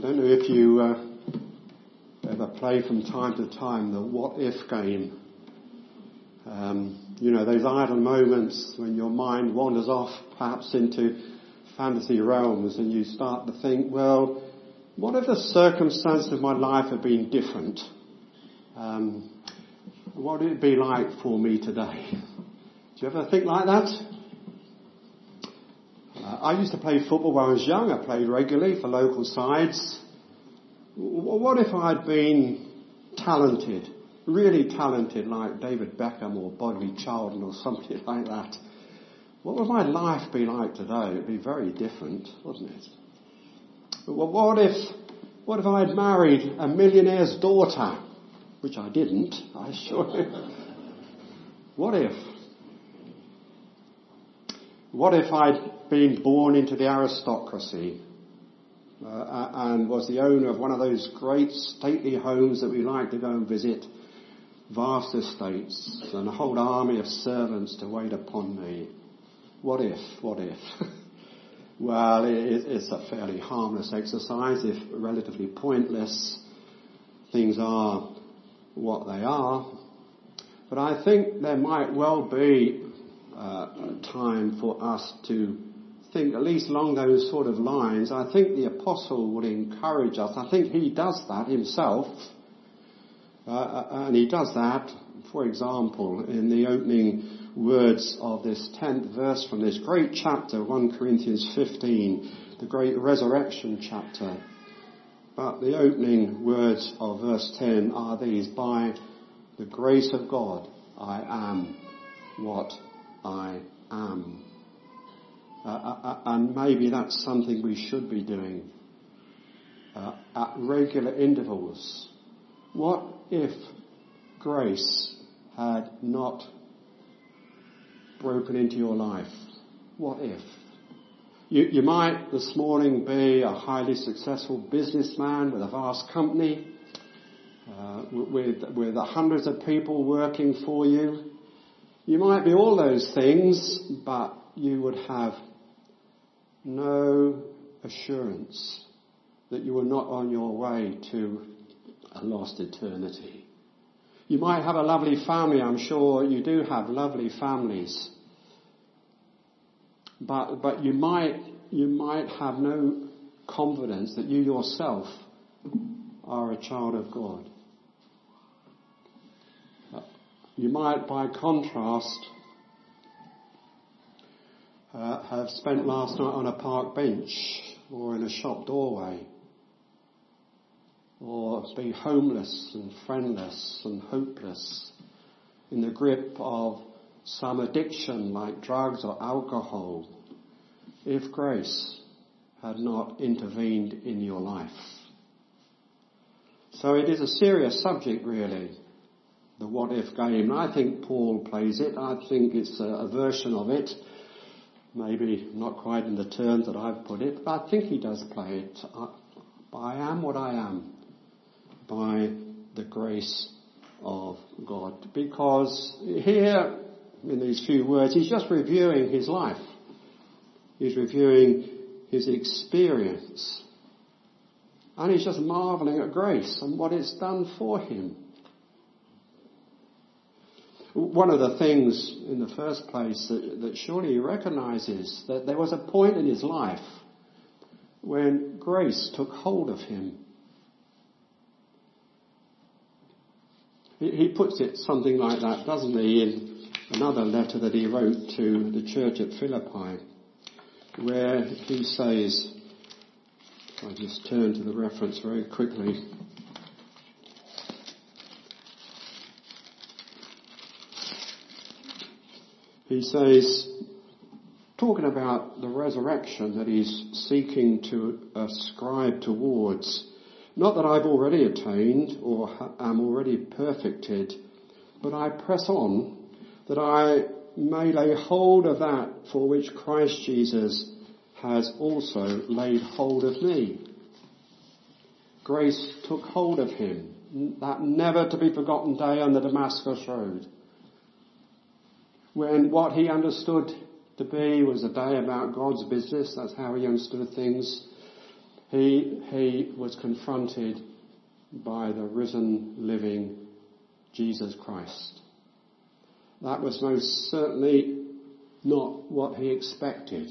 don't know if you ever play from time to time the what if game. Those idle moments when your mind wanders off perhaps into fantasy realms and you start to think, well, what if the circumstances of my life had been different? What would it be like for me today? Do you ever think like that? I used to play football when I was young. I played regularly for local sides. What if I'd been talented, really talented, like David Beckham or Bodley Charlton or somebody like that? What would my life be like today? It'd be very different, wouldn't it? But what if I had married a millionaire's daughter? Which I didn't, I assure you. What if? What if I'd been born into the aristocracy and was the owner of one of those great stately homes that we like to go and visit, vast estates and a whole army of servants to wait upon me? What if? Well, it's a fairly harmless exercise, if relatively pointless. Things are what they are. But I think there might well be a time for us to think at least along those sort of lines. I think the apostle would encourage us. I think he does that himself. And he does that, for example, in the opening words of this 10th verse from this great chapter, 1 Corinthians 15, the great resurrection chapter. But the opening words of verse 10 are these: by the grace of God, I am what I am. And maybe that's something we should be doing at regular intervals. What if grace had not broken into your life? What if? You might this morning be a highly successful businessman with a vast company, with hundreds of people working for you. You might be all those things, but you would have no assurance that you were not on your way to a lost eternity. You might have a lovely family. I'm sure you do have lovely families. But you might have no confidence that you yourself are a child of God. You might, by contrast, have spent last night on a park bench or in a shop doorway, or be homeless and friendless and hopeless in the grip of some addiction like drugs or alcohol, if grace had not intervened in your life. So it is a serious subject, really, the what if game. I think Paul plays it. I think it's a version of it, maybe not quite in the terms that I've put it, but I think he does play it. I am what I am by the grace of God. Because here, in these few words, he's just reviewing his life. He's reviewing his experience. And he's just marvelling at grace and what it's done for him. One of the things, in the first place, that surely he recognises, that there was a point in his life when grace took hold of him. He puts it something like that, doesn't he, in another letter that he wrote to the church at Philippi, where he says, if I just turn to the reference very quickly, he says, talking about the resurrection that he's seeking to ascribe towards, not that I've already attained or am already perfected, but I press on that I may lay hold of that for which Christ Jesus has also laid hold of me. Grace took hold of him, that never to be forgotten day on the Damascus Road, when what he understood to be was a day about God's business. That's how he understood things. He was confronted by the risen, living Jesus Christ. That was most certainly not what he expected.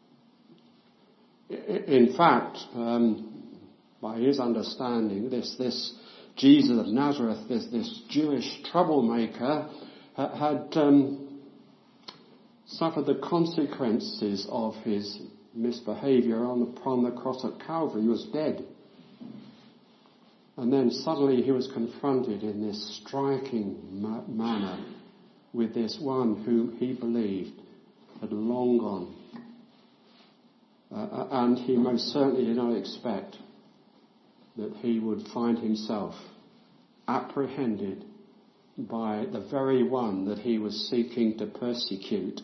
In fact, by his understanding, this Jesus of Nazareth, this Jewish troublemaker, had suffered the consequences of his misbehaviour on the cross at Calvary. He was dead. And then suddenly he was confronted in this striking manner with this one whom he believed had long gone. And he most certainly did not expect that he would find himself apprehended by the very one that he was seeking to persecute.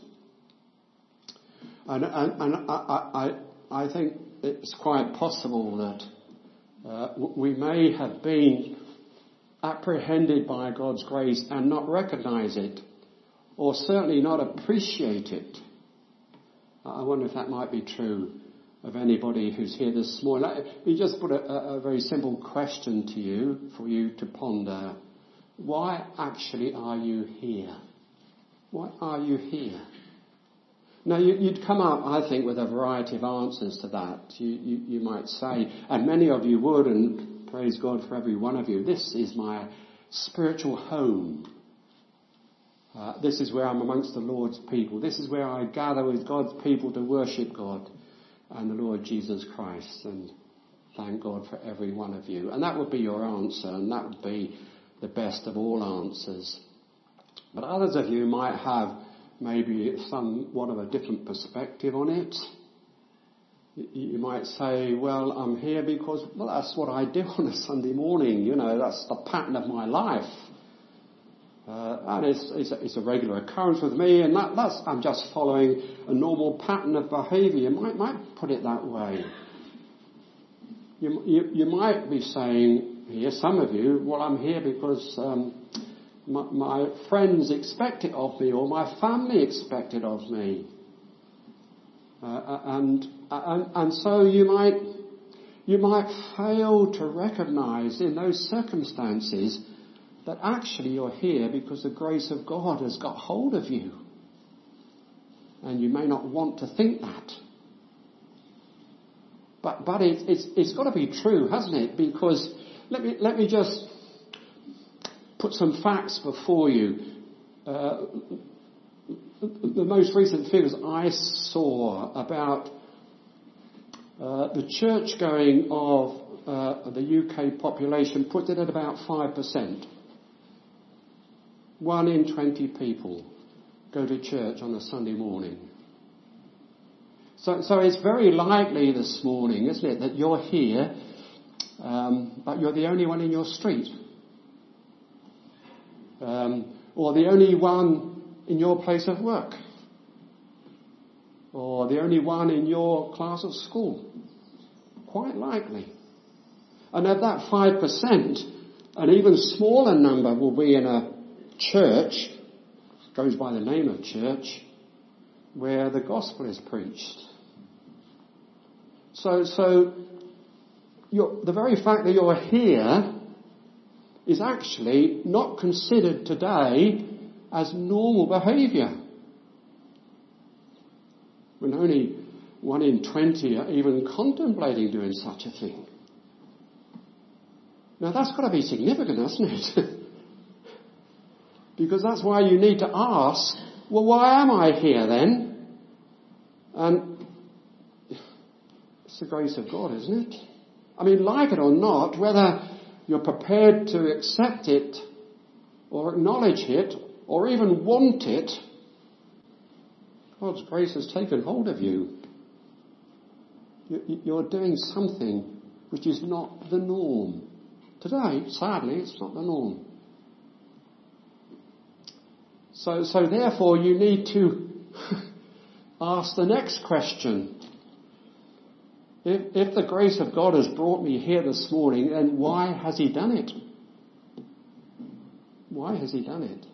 And I think it's quite possible that we may have been apprehended by God's grace and not recognise it, or certainly not appreciate it. I wonder if that might be true of anybody who's here this morning. Let me just put a very simple question to you, for you to ponder. Why actually are you here? Why are you here? Now, you'd come up, I think, with a variety of answers to that. You might say, and many of you would, and praise God for every one of you, this is my spiritual home. This is where I'm amongst the Lord's people. This is where I gather with God's people to worship God and the Lord Jesus Christ. And thank God for every one of you. And that would be your answer, and that would be the best of all answers. But others of you might have maybe somewhat of a different perspective on it. You might say, well, I'm here because, well, that's what I do on a Sunday morning. You know, that's the pattern of my life. And it's a regular occurrence with me, and that's I'm just following a normal pattern of behaviour. You might put it that way. You might be saying here, some of you, well, I'm here because my friends expect it of me, or my family expect it of me, and so you might fail to recognise in those circumstances that actually you're here because the grace of God has got hold of you. And you may not want to think that. But it's got to be true, hasn't it? Because let me just put some facts before you. The most recent figures I saw about the church going of the UK population put it at about 5%. 1 in 20 people go to church on a Sunday morning. So it's very likely this morning, isn't it, that you're here, but you're the only one in your street. Or the only one in your place of work. Or the only one in your class of school. Quite likely. And of that 5%, an even smaller number will be in a church, goes by the name of church, where the gospel is preached. So the very fact that you're here is actually not considered today as normal behaviour. When only 1 in 20 are even contemplating doing such a thing. Now that's got to be significant, hasn't it? Because that's why you need to ask, well, why am I here then? And it's the grace of God, isn't it? I mean, like it or not, whether you're prepared to accept it or acknowledge it or even want it, God's grace has taken hold of you. You're doing something which is not the norm. Today, sadly, it's not the norm. So therefore you need to ask the next question. If the grace of God has brought me here this morning, then why has He done it? Why has He done it?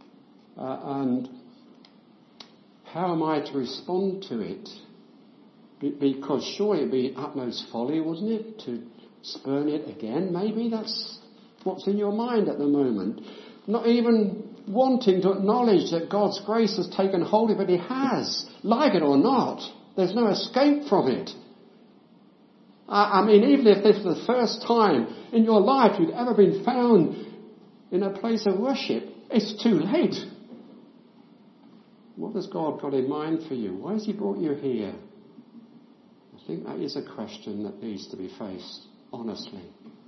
And how am I to respond to it? Because surely it'd be utmost folly, wouldn't it, to spurn it again? Maybe that's what's in your mind at the moment. Not even wanting to acknowledge that God's grace has taken hold of it. It has. Like it or not. There's no escape from it. I mean, even if this is the first time in your life you've ever been found in a place of worship, it's too late. What has God got in mind for you? Why has he brought you here? I think that is a question that needs to be faced, honestly.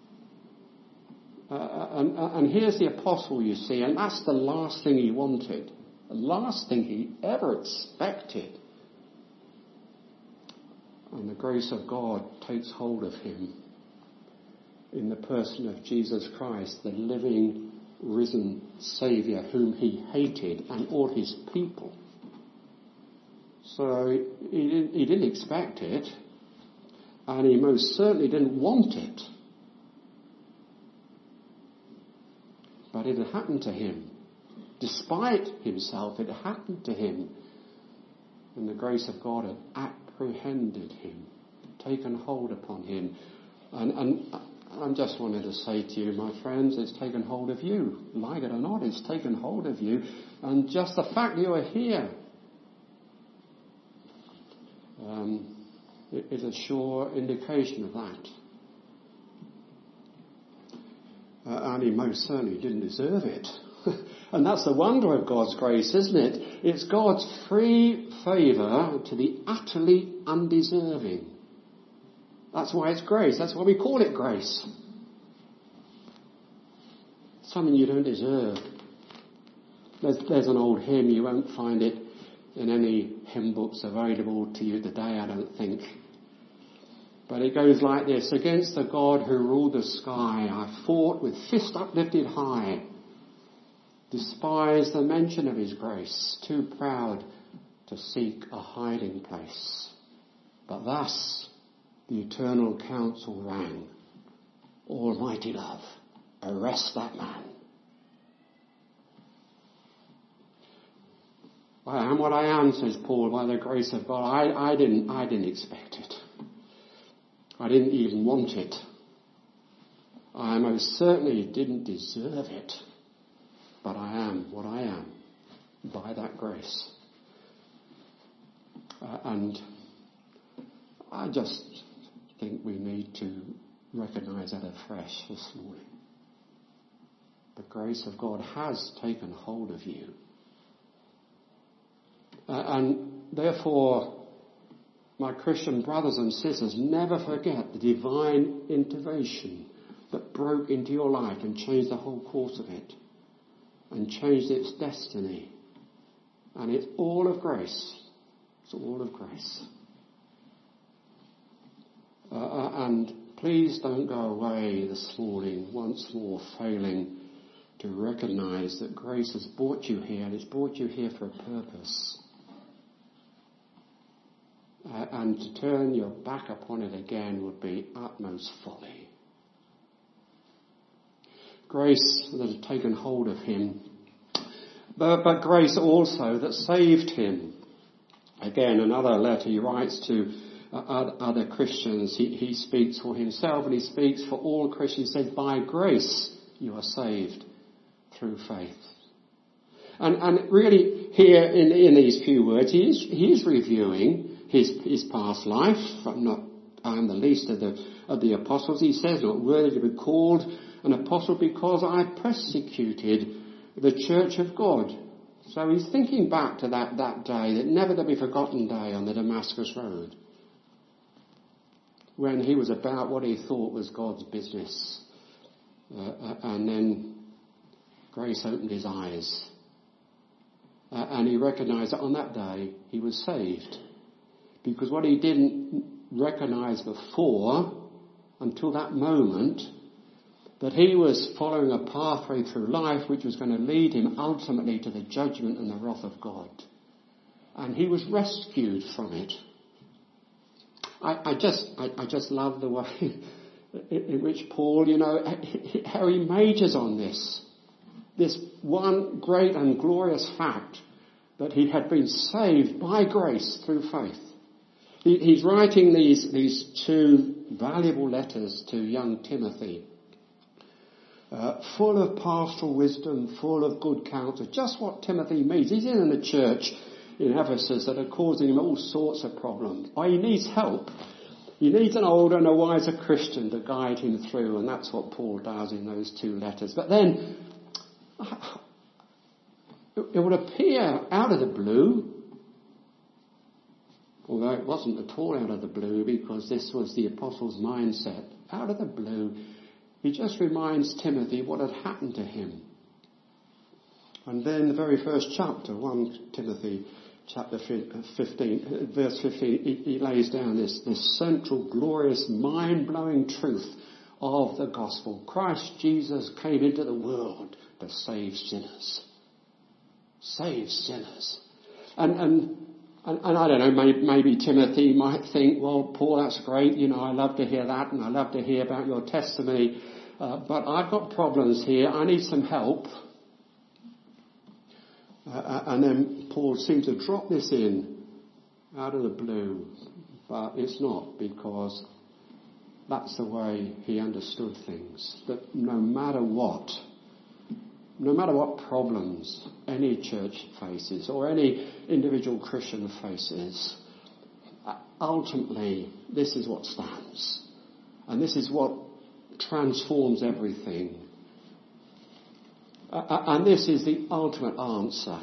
And here's the apostle, you see, and that's the last thing he wanted. The last thing he ever expected. And the grace of God takes hold of him in the person of Jesus Christ, the living, risen Saviour whom he hated and all his people. So he didn't expect it, and he most certainly didn't want it. But it had happened to him. Despite himself, it happened to him. And the grace of God had apprehended him, taken hold upon him. And I just wanted to say to you, my friends, it's taken hold of you. Like it or not, it's taken hold of you. And just the fact that you are here is a sure indication of that. And he most certainly didn't deserve it. And that's the wonder of God's grace, isn't it? It's God's free favour to the utterly undeserving. That's why it's grace. That's why we call it grace. Something you don't deserve. There's an old hymn. You won't find it in any hymn books available to you today, I don't think. But it goes like this. Against the God who ruled the sky, I fought with fist uplifted high. Despised the mention of his grace, too proud to seek a hiding place. But thus the eternal counsel rang. Almighty love, arrest that man. I am what I am, says Paul, by the grace of God. I didn't expect it. I didn't even want it. I most certainly didn't deserve it. But I am what I am by that grace. And I just think we need to recognise that afresh this morning. The grace of God has taken hold of you. And therefore, my Christian brothers and sisters, never forget the divine intervention that broke into your life and changed the whole course of it and changed its destiny. And it's all of grace. It's all of grace. And please don't go away this morning once more failing to recognise that grace has brought you here, and it's brought you here for a purpose. And to turn your back upon it again would be utmost folly. Grace that had taken hold of him, but grace also that saved him. Again, another letter he writes to other Christians. He speaks for himself and he speaks for all Christians. He says, by grace you are saved through faith. And really here in these few words, he is reviewing his past life. I am the least of the apostles. He says, not worthy to be called an apostle because I persecuted the church of God. So he's thinking back to that day, that never to be forgotten day on the Damascus Road, when he was about what he thought was God's business. And then grace opened his eyes. And he recognised that on that day he was saved. Because what he didn't recognise before, until that moment, that he was following a pathway through life which was going to lead him ultimately to the judgment and the wrath of God. And he was rescued from it. I just love the way in which Paul, how he majors on this one great and glorious fact that he had been saved by grace through faith. He's writing these two valuable letters to young Timothy, full of pastoral wisdom, full of good counsel, just what Timothy needs. He's in a church in Ephesus that are causing him all sorts of problems. He needs help. He needs an older and a wiser Christian to guide him through, and that's what Paul does in those two letters. But then, it would appear out of the blue, although it wasn't at all out of the blue, because this was the apostle's mindset. Out of the blue, he just reminds Timothy what had happened to him. And then the very first chapter, 1 Timothy chapter 15, verse 15, he lays down this central, glorious, mind-blowing truth of the gospel. Christ Jesus came into the world to save sinners. Save sinners. And I don't know, maybe Timothy might think, well, Paul, that's great, I love to hear that, and I love to hear about your testimony, but I've got problems here, I need some help. And then Paul seems to drop this in out of the blue, but it's not, because that's the way he understood things, that no matter what problems any church faces or any individual Christian faces, ultimately this is what stands. And this is what transforms everything. And this is the ultimate answer.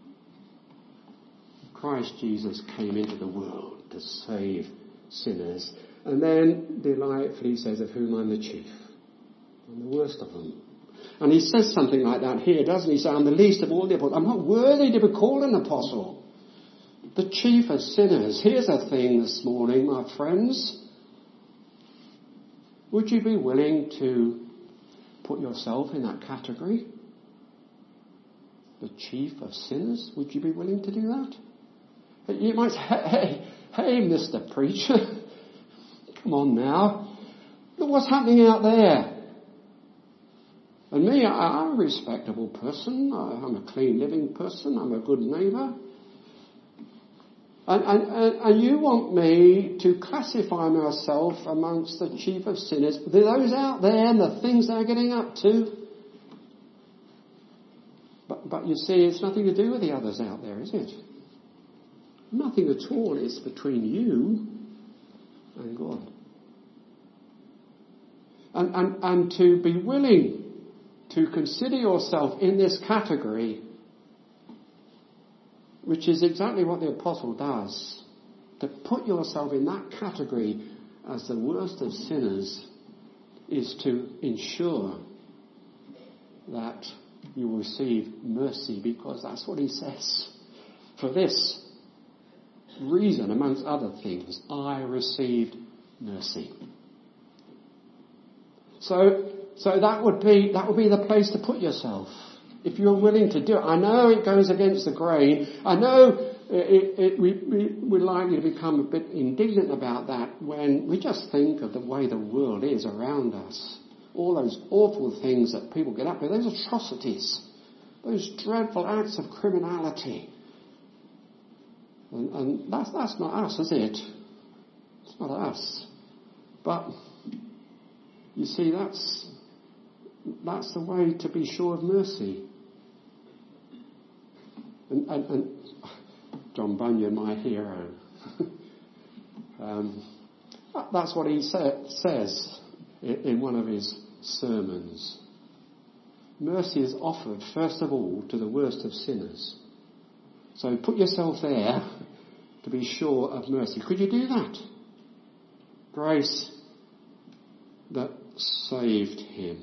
Christ Jesus came into the world to save sinners. And then delightfully says, of whom I'm the chief. I'm the worst of them. And he says something like that here, doesn't he? Say, I'm the least of all the apostles. I'm not worthy to be called an apostle. The chief of sinners. Here's a thing this morning, my friends. Would you be willing to put yourself in that category? The chief of sinners? Would you be willing to do that? You might say, hey, Mr. Preacher, come on now. Look what's happening out there. And me, I'm a respectable person. I'm a clean living person. I'm a good neighbour. And you want me to classify myself amongst the chief of sinners, those out there and the things they're getting up to. But you see, it's nothing to do with the others out there, is it? Nothing at all. It's between you and God. And to be willing to consider yourself in this category, which is exactly what the apostle does, to put yourself in that category as the worst of sinners, is to ensure that you will receive mercy, because that's what he says. For this reason, amongst other things, I received mercy. So that would be the place to put yourself, if you're willing to do it. I know it goes against the grain. I know we're likely to become a bit indignant about that when we just think of the way the world is around us. All those awful things that people get up with, those atrocities, those dreadful acts of criminality. And that's not us, is it? It's not us. But you see, that's the way to be sure of mercy. And John Bunyan, my hero, that's what he says in one of his sermons. Mercy is offered, first of all, to the worst of sinners. So put yourself there to be sure of mercy. Could you do that? Grace that saved him.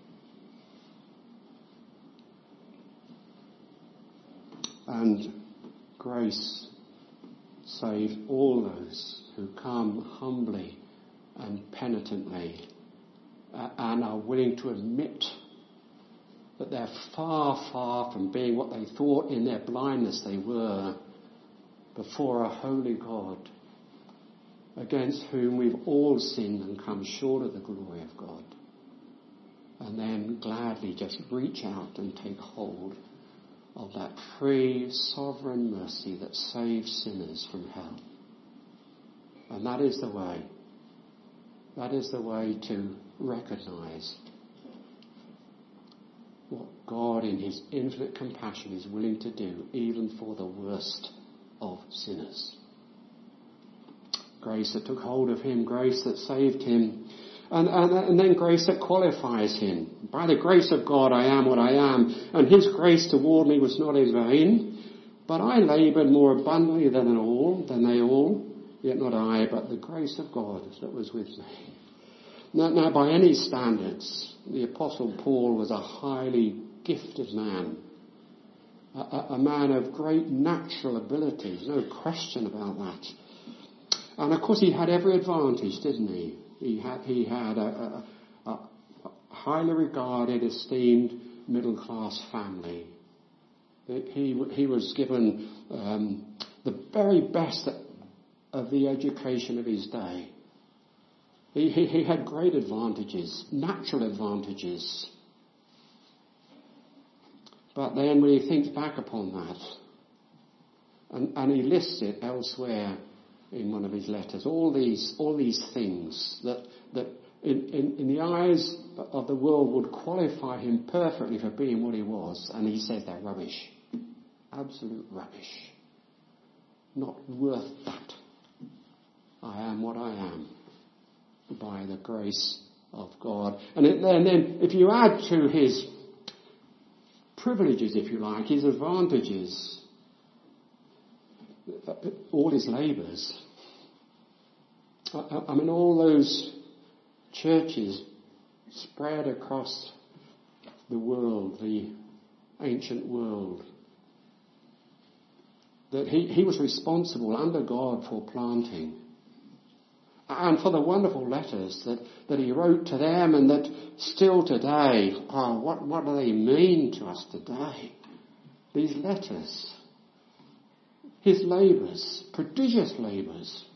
And grace saved all those who come humbly and penitently and are willing to admit that they're far, far from being what they thought in their blindness they were before a holy God, against whom we've all sinned and come short of the glory of God. And then gladly just reach out and take hold of that free, sovereign mercy that saves sinners from hell. And that is the way. That is the way to recognise what God in his infinite compassion is willing to do even for the worst of sinners. Grace that took hold of him, grace that saved him, and then grace that qualifies him. By the grace of God I am what I am, and his grace toward me was not in vain, but I laboured more abundantly than they all, yet not I, but the grace of God that was with me. Now, by any standards, the Apostle Paul was a highly gifted man, a man of great natural abilities, no question about that. And of course he had every advantage, didn't he? He had a highly regarded, esteemed middle-class family. He was given the very best of the education of his day. He had great advantages, natural advantages. But then when he thinks back upon that, and he lists it elsewhere in one of his letters, all these things that in the eyes of the world would qualify him perfectly for being what he was, and he says they're rubbish. Absolute rubbish. Not worth that. I am what I am by the grace of God. And then if you add to his privileges, if you like, his advantages, all his labours. I mean, all those churches spread across the world, the ancient world, that he was responsible under God for planting. And for the wonderful letters that he wrote to them, and that still today, what do they mean to us today? These letters. His labours, prodigious labours.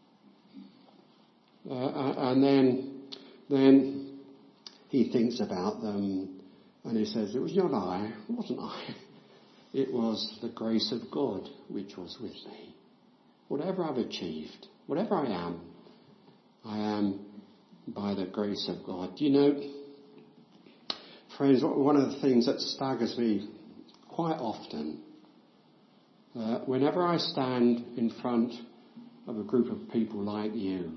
And then he thinks about them and he says, it was not I, it wasn't I. It was the grace of God which was with me. Whatever I've achieved, whatever I am by the grace of God. You know, friends, one of the things that staggers me quite often, whenever I stand in front of a group of people like you,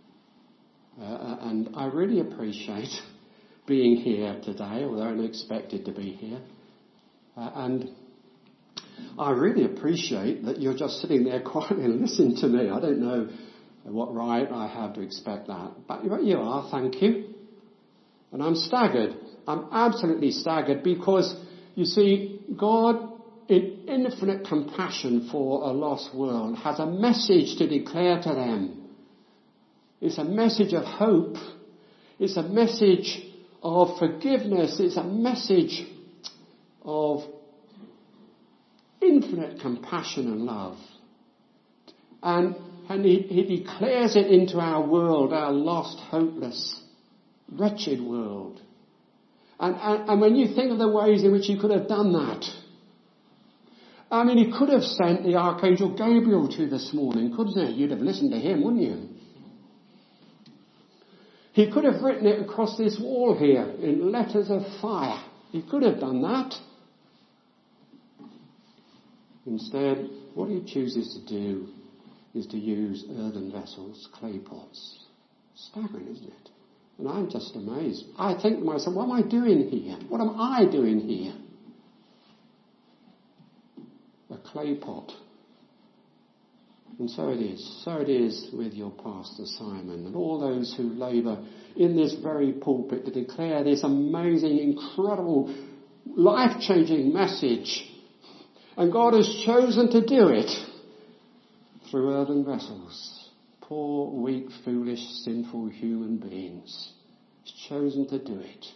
and I really appreciate being here today, although I'm expected to be here, and I really appreciate that you're just sitting there quietly and listening to me. I don't know what right I have to expect that, but you are, thank you. And I'm staggered. I'm absolutely staggered because, you see, God, in infinite compassion for a lost world, has a message to declare to them. It's a message of hope. It's a message of forgiveness. It's a message of infinite compassion and love. And he declares it into our world, our lost, hopeless, wretched world. And when you think of the ways in which he could have done that, I mean, he could have sent the Archangel Gabriel to you this morning, couldn't he? You'd have listened to him, wouldn't you? He could have written it across this wall here in letters of fire. He could have done that. Instead, what he chooses to do is to use earthen vessels, clay pots. Staggering, isn't it? And I'm just amazed. I think to myself, what am I doing here? What am I doing here? A clay pot. And so it is. So it is with your pastor Simon and all those who labour in this very pulpit to declare this amazing, incredible, life-changing message. And God has chosen to do it through earthen vessels. Poor, weak, foolish, sinful human beings. He's chosen to do it.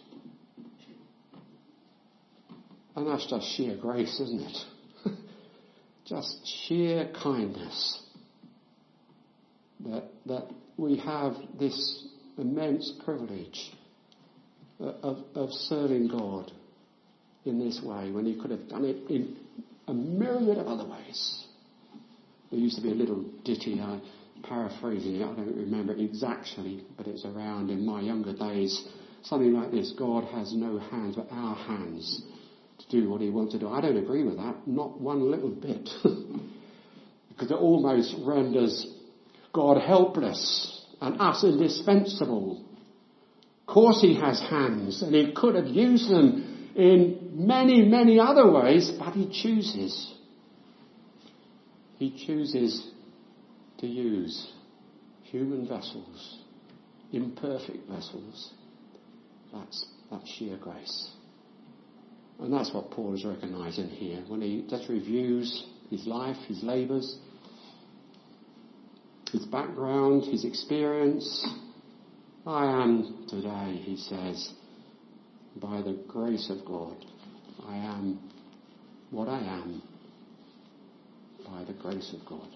And that's just sheer grace, isn't it? Just sheer kindness. That we have this immense privilege of serving God in this way when he could have done it in a myriad of other ways. There used to be a little ditty I paraphrasing it, I don't remember it exactly, but it's around in my younger days, something like this: God has no hands but our hands to do what he wants to do. I don't agree with that, not one little bit. Because it almost renders God helpless and us indispensable. Of course he has hands, and he could have used them in many, many other ways, but he chooses. He chooses to use human vessels, imperfect vessels. That's sheer grace. And that's what Paul is recognising here when he just reviews his life, his labours, his background, his experience. I am today, he says, by the grace of God. I am what I am by the grace of God.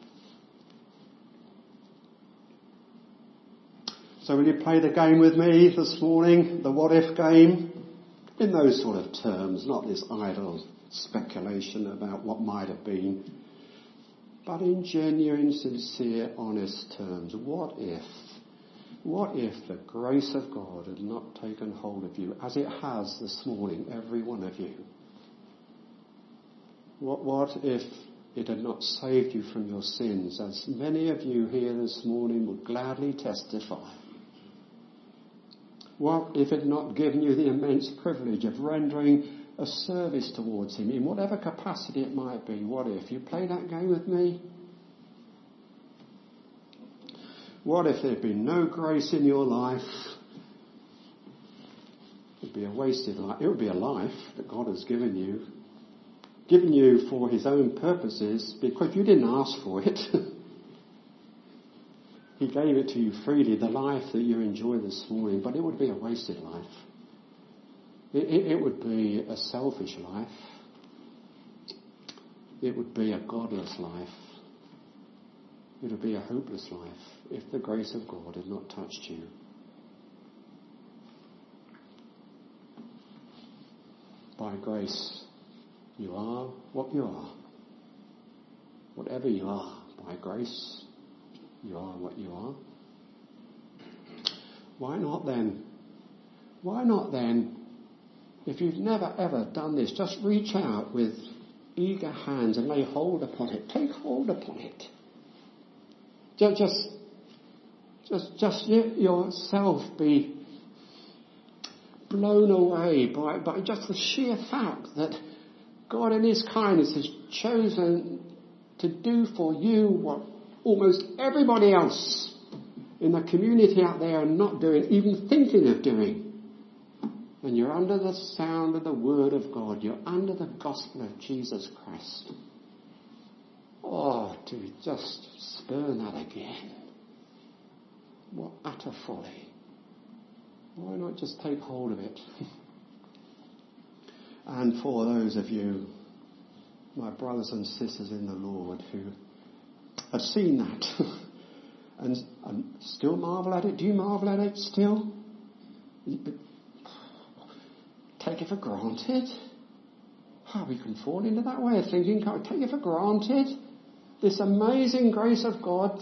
So will you play the game with me this morning, the what if game? In those sort of terms, not this idle speculation about what might have been, but in genuine, sincere, honest terms. What if the grace of God had not taken hold of you, as it has this morning, every one of you? What if it had not saved you from your sins, as many of you here this morning would gladly testify? What if it had not given you the immense privilege of rendering a service towards him, in whatever capacity it might be? What if? You play that game with me? What if there had been no grace in your life? It would be a wasted life. It would be a life that God has given you for his own purposes, because you didn't ask for it. He gave it to you freely, the life that you enjoy this morning, but it would be a wasted life. It would be a selfish life. It would be a godless life. It would be a hopeless life if the grace of God had not touched you. By grace, you are what you are. Whatever you are, by grace, you are what you are. Why not then? Why not then, if you've never ever done this, just reach out with eager hands and lay hold upon it. Take hold upon it. Just let yourself be blown away by just the sheer fact that God in his kindness has chosen to do for you what almost everybody else in the community out there are not doing, even thinking of doing. And you're under the sound of the word of God. You're under the gospel of Jesus Christ. Oh, to just spurn that again. What utter folly. Why not just take hold of it? And for those of you, my brothers and sisters in the Lord, who have seen that and still marvel at it. Do you marvel at it still? Take it for granted? How we can fall into that way of thinking. Can't we take it for granted? This amazing grace of God,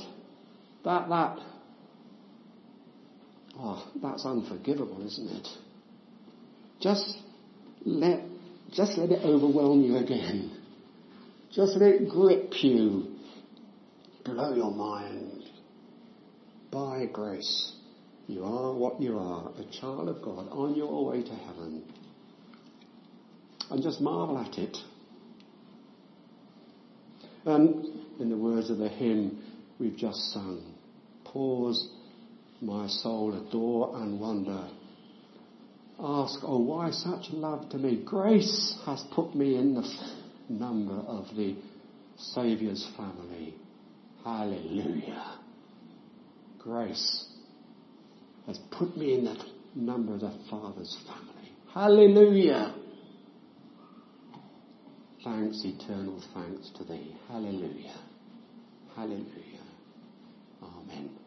that's unforgivable, isn't it? Just let it overwhelm you again. Just let it grip you. Blow your mind. By grace, you are what you are, a child of God on your way to heaven. And just marvel at it. And in the words of the hymn we've just sung, pause, my soul, adore and wonder. Ask, oh, why such love to me? Grace has put me in the number of the Saviour's family. Hallelujah. Grace has put me in the number of the Father's family. Hallelujah. Thanks, eternal thanks to thee. Hallelujah. Hallelujah. Amen.